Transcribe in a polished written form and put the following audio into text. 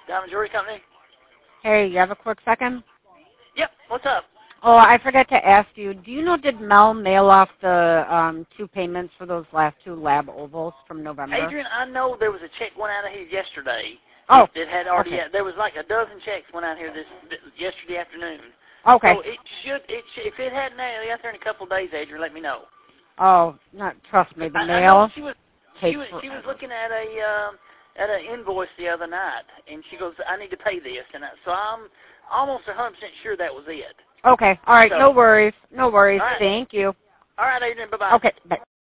Diamond Jewelry Company. Hey, you have a quick second? Yep. What's up? Oh, I forgot to ask you. Do you know, did Mel mail off the 2 payments for those last 2 lab ovals from November? Adrian, I know there was a check went out of here yesterday. Oh. It had already. Okay. There was like a dozen checks went out here yesterday afternoon. Okay. So if it hadn't out there in a couple of days, Adrian, let me know. Oh, not trust me. The I mail. know she was looking at an invoice the other night, and she goes, "I need to pay this," and so I'm almost 100% sure that was it. Okay. All right. So, no worries. No worries. All right. Thank you. All right, Adrian. Bye bye. Okay. Bye.